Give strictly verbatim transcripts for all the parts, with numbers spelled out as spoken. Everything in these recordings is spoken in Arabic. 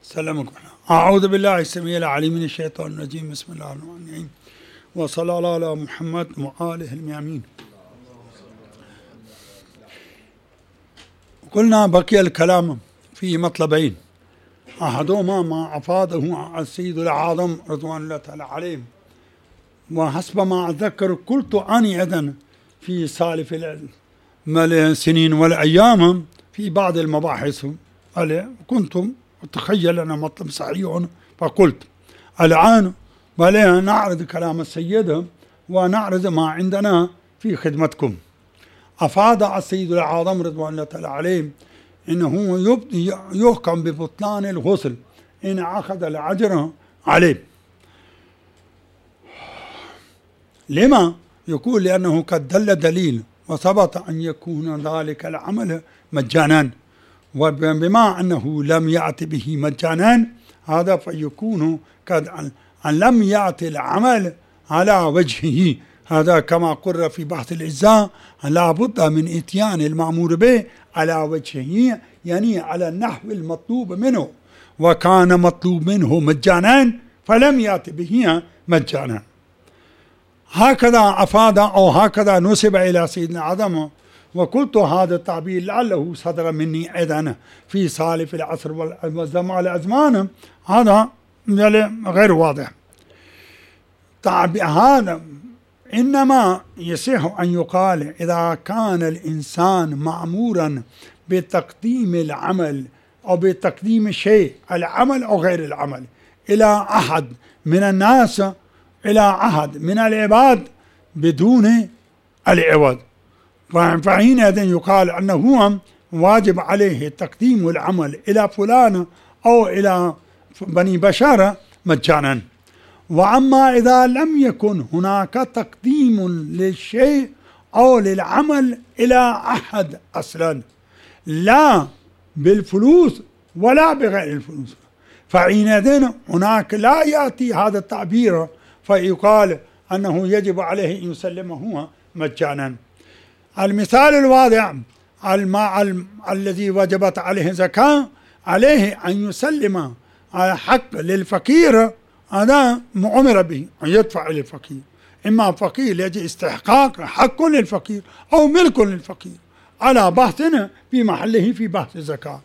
سلامكم. أعوذ بالله السميع العليم من الشيطان الرجيم. بسم الله الرحمن الرحيم. وصلى الله على محمد وآله الميامين. قلنا بقي الكلام في مطلبين، أحدهما ما أفاده السيد الأعظم رضوان الله تعالى عليه، وحسب ما أتذكر قلت أني أيضا في سالف السنين والأيام في بعض المباحث كنت أتخيل أن مطلب صحيح، فقلت الآن بل نعرض كلام السيد ونعرض ما عندنا في خدمتكم. أفاد السيد الأعظم رضوان الله تعالى عليه إنه يحكم ببطلان الغسل إن أخذ الأجر عليه. لما؟ يقول لأنه قد دل دليل وثبت أن يكون ذلك العمل مجانا، وبما أنه لم يأتي به مجانا هذا فيكون قد أن لم يأتي العمل على وجهه، هذا كما قرر في بحث الإجزاء لا بد من إتيان المأمور به على وجهه، يعني على النحو المطلوب منه، وكان مطلوب منه مجانا فلم يأتي به مجانا. هكذا أفاد أو هكذا نسب إلى سيدنا عظم، وقلت هذا التعبير لعله صدر مني أيضا في سالف العصر والزمان الأزمان، هذا غير واضح. تعبير هذا إنما يصح أن يقال إذا كان الإنسان مأمورا بتقديم العمل أو بتقديم شيء، العمل أو غير العمل، إلى أحد من الناس، إلى أحد من العباد بدون العوض، فحينئذ يقال أنه واجب عليه تقديم العمل إلى فلان أو إلى بني بشر مجانا. وأما إذا لم يكن هناك تقديم للشيء أو للعمل إلى أحد أصلا، لا بالفلوس ولا بغير الفلوس، فحينئذ هناك لا يأتي هذا التعبير فيقال أنه يجب عليه أن يسلمه مجانا. المثال الواضح الماء الذي وجبت عليه زكاة، عليه أن يسلم حق للفقير، هذا أمر به أن يدفع للفقير، إما فقير يجي استحقاق حق للفقير أو ملك للفقير على بحثنا في محله في بحث الزكاة،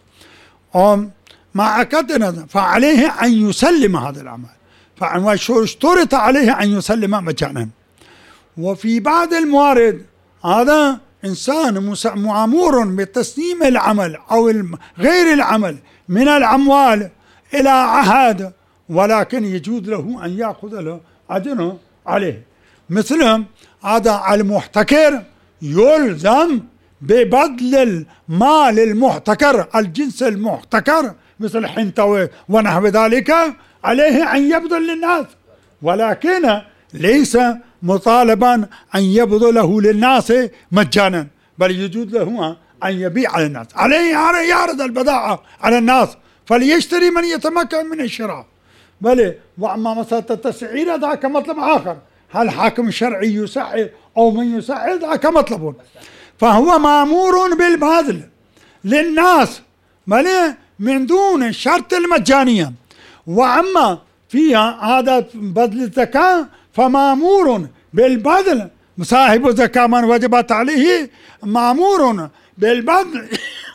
مع أكدنا فعليه أن يسلم هذا العمل، فاشترط عليه أن يسلم مجانا. وفي بعض الموارد هذا إنسان مأمور بتسليم العمل أو غير العمل من الأموال إلى عهد، ولكن يجوز له أن يأخذ له أجر عليه. مثل هذا المحتكر يلزم ببذل المال المحتكر، الجنس المحتكر مثل حنطة ونحو ذلك، عليه أن يبذل للناس، ولكن ليس مطالبا أن يبذله للناس مجانا، بل يجوز له أن يبيع على الناس، عليه يعرض البضاعة على الناس فليشتري من يتمكن من الشراء. بل وأما مسألة التسعير ذاك مطلب آخر، هل حاكم شرعي يسعر أو من يسعر ذاك مطلب، فهو مأمور بالبذل للناس بل من دون الشرط المجانية. وأما فيها هذا بذل الزكاة فمأمور بالبذل، صاحب الزكاة من وجبت عليه مأمور بالبذل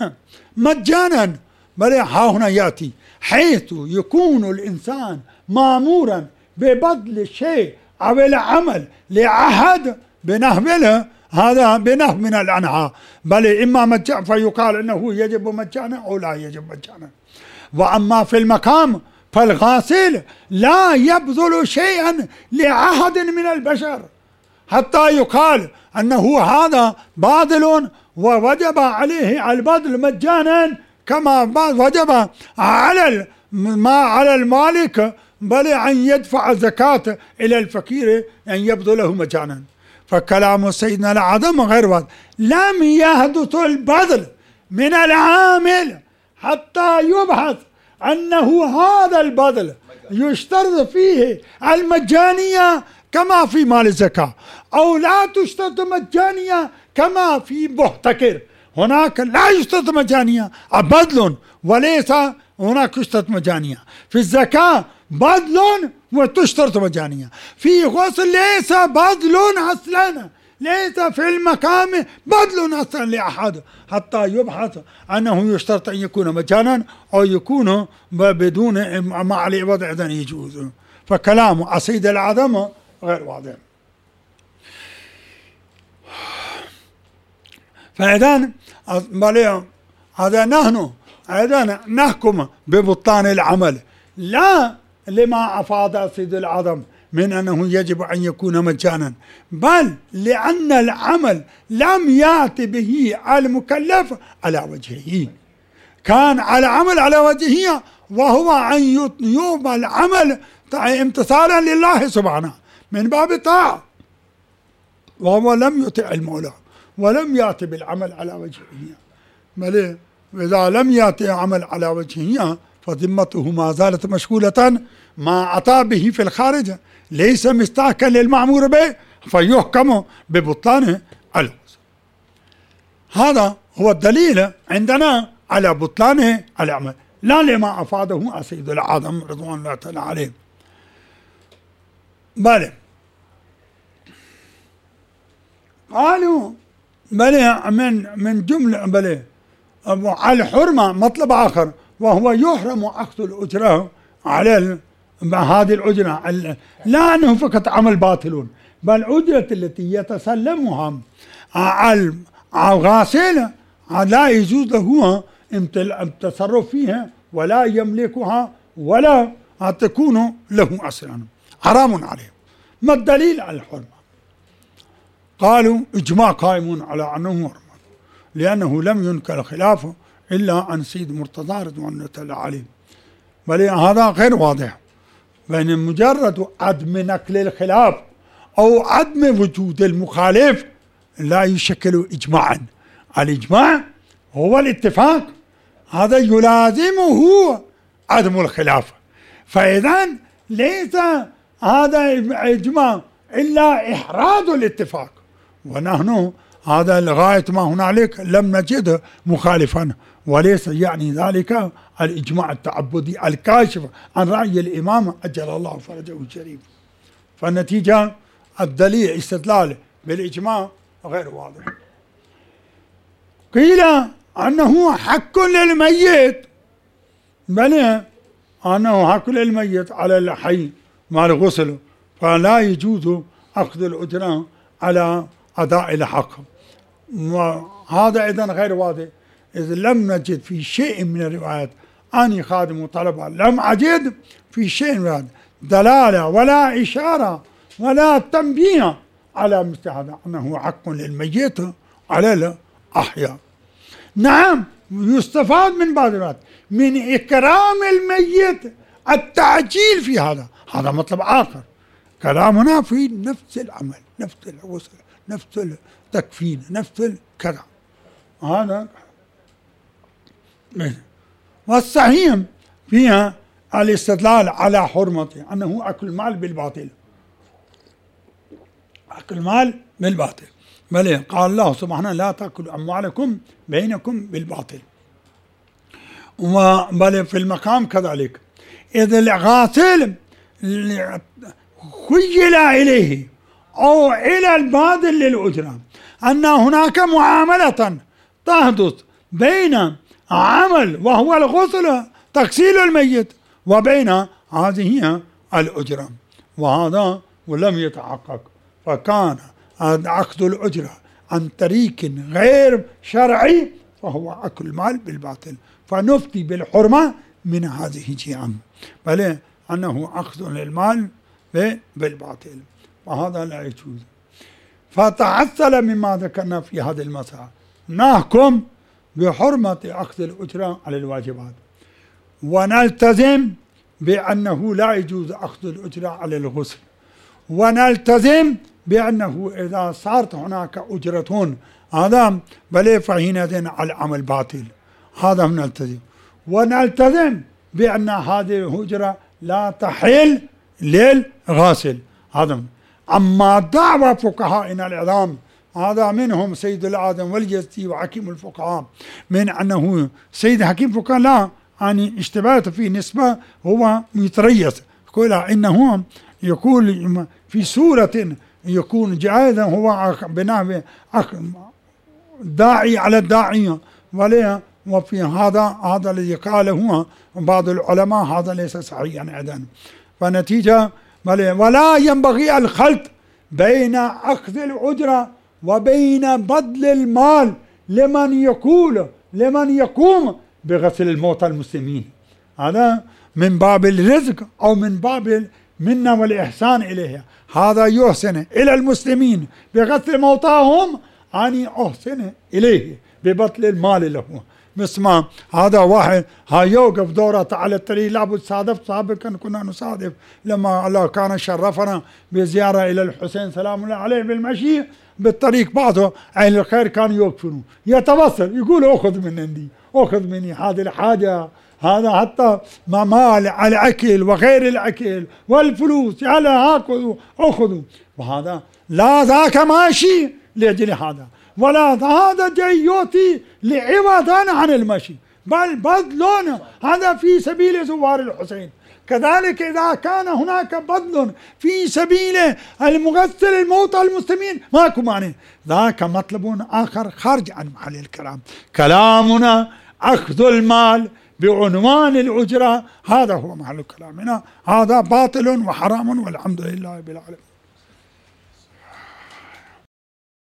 مجانا، بل ها هنا يأتي حيث يكون الإنسان مأمورا ببذل الشيء أو العمل لعهد بنحو هذا بنحو من الأنواع، بل إما مجانا فيقال أنه يجب مجانا أو لا يجب مجانا. وأما في المقام فالغاسل لا يبذل شيئا لعهد من البشر حتى يقال أنه هذا باذل ووجب عليه البذل مجانا، كما وجب على ما على المالك بل أن يدفع الزكاة إلى الفقير أن يبذله مجانا. فكلام سيدنا الأعظم غير واضح، لم يحدث البذل من العامل حتى يبحث أنه هذا البذل يشترط فيه المجانية كما في مال الزكاة، أو لا تشترط مجانية كما في محتكر. هناك لا يشترط مجانية بذل وليس وهناك يشترط مجانية. في الزكاة بذل وتشترط مجانية. في غسل ليس بذل أصلا، ليس في المقام بذل أصلا لأحد حتى يبحث أنه يشترط أن يكون مجانا أو يكون بدون مع العوض إذن يجوز. فكلام أسيد العدم غير واضح. فإذن هذا نحن أيضا نحكم ببطلان العمل لا لما أفاد سيد العظم من أنه يجب أن يكون مجانا، بل لأن العمل لم يأتي به المكلف على وجهه. كان على عمل على وجهه وهو أن يوم العمل امتثالا لله سبحانه من باب طاعة، وهو لم يطع المولى ولم يأتي بالعمل على وجهه. بل إذا لم يأتي عمل على وجهه فذمته ما زالت مشغولة ما أتى به في الخارج، ليس مستحقا للمأمور به فيحكم ببطلانه الوزن. هذا هو الدليل عندنا على بطلانه العمل، لا لما أفاده السيد العظم رضوان الله تعالى عليه. بل قالوا بل من من جملة بل الحرمة مطلب آخر، وهو يحرم أخذ الأجرة على هذه الأجرة، لا أنه فقط عمل باطل، بل أجرة التي يتسلمها الغاسل لا يجوز له التصرف فيها ولا يملكها ولا تكون له أصلا، حرام عليه. ما الدليل على الحرمة؟ قالوا إجماع قائم على أنه حرمة، لأنه لم ينكر خلافه إلا عن سيد مرتضى رضوان الله تعالى عليه. بل هذا غير واضح، بين مجرد عدم نقل الخلاف أو عدم وجود المخالف لا يشكل إجماعا. الإجماع هو الاتفاق، هذا يلازمه عدم الخلاف. فإذا ليس هذا إجماع إلا إحراز الاتفاق، ونحن هذا لغاية ما هنالك لم نجد مخالفا، وليس يعني ذلك الإجماع التعبدي الكاشف عن رأي الإمام أجل الله فرجه الشريف. فالنتيجة الدليل استدلال بالإجماع غير واضح. قيل أنه حق للميت، بل أنه حق للميت على الحي مع الغسل، فلا يجوز أخذ الأجرة على أداء الحق. وهذا أيضا غير واضح، إذ لم نجد في شيء من الروايات أن خادم طلبها، لم أجد في شيء من دلالة ولا إشارة ولا تنبيه على مثل هذا أنه حق للميت على الأحياء. نعم يستفاد من بعض الوقت من إكرام الميت التعجيل في هذا، هذا مطلب آخر. كلامنا في نفس العمل، نفس الغسل، نفس التكفين، نفس الكلام. هذا والصحيح فيها الاستدلال على حرمته أنه أكل المال بالباطل، أكل المال بالباطل. بل قال الله سبحانه لا تأكلوا أموالكم بينكم بالباطل. وبل في المقام كذلك، إذا الغاسل خيل إليه أو إلى الباذل للأجرة أن هناك معاملة تحدث بين عمل وهو الغسل تغسيل الميت وبين هذه الأجرة، وهذا ولم يتحقق، فكان أخذ الأجرة عن طريق غير شرعي فهو أكل المال بالباطل، فنفتي بالحرمة من هذه الجهة، بل أنه أخذ للمال بالباطل، وهذا لا يجوز. فتحصل مما ذكرنا في هذه المسألة نحكم بحرمة أخذ الأجرة على الواجبات، ونلتزم بأنه لا يجوز أخذ الأجرة على الغسل، ونلتزم بأنه إذا صارت هناك أجرة هذا بل فحينئذ على العمل باطل، هذا نلتزم. ونلتزم بأن هذه الأجرة لا تحل للغاسل. هذا أما دعوة فقهائنا العظام، هذا منهم سيد العظم والجزي وحكيم الفقهاء، من أنه سيد حكيم فقهاء لا يعني اشتباهته في نسبة هو يتريث، يقول إنه يقول في سورة يكون جائزا هو بناء داعي على الداعية وليه، وفي هذا هذا الذي قاله هو بعض العلماء هذا ليس صحيحا أيضا. فنتيجة ولا ينبغي الخلط بين أخذ الأجرة وبين بذل المال لمن يقول لمن يقوم بغسل الموتى المسلمين، هذا من باب الرزق أو من باب المنة والإحسان إليها. هذا يحسن إلى المسلمين بغسل موتاهم أن أحسن إليه ببذل المال له. بسمع هذا واحد ها يوقف دورة على الطريق، لابد صادف سابقا كنا نصادف لما الله كان شرفنا بزيارة إلى الحسين سلام الله عليه بالمشي بالطريق، بعضه أهل الخير كانوا يوقفون يتوسل يقول أخذ من عندي أخذ مني هذه الحاجة، هذا حتى ما مال على الأكل وغير الأكل والفلوس على هاكذا أخذوا، وهذا لا ذاك ماشي لأجل هذا ولا هذا جاي يعطي لعوضا عن المشي، بل بذل هذا في سبيل زوار الحسين. كذلك إذا كان هناك بذل في سبيل المغسل الموتى المسلمين ماكو مانع، ذاك مطلب آخر خارج عن محل الكلام. كلامنا أخذ المال بعنوان الأجرة هذا هو محل كلامنا، هذا باطل وحرام والحمد لله رب العالمين.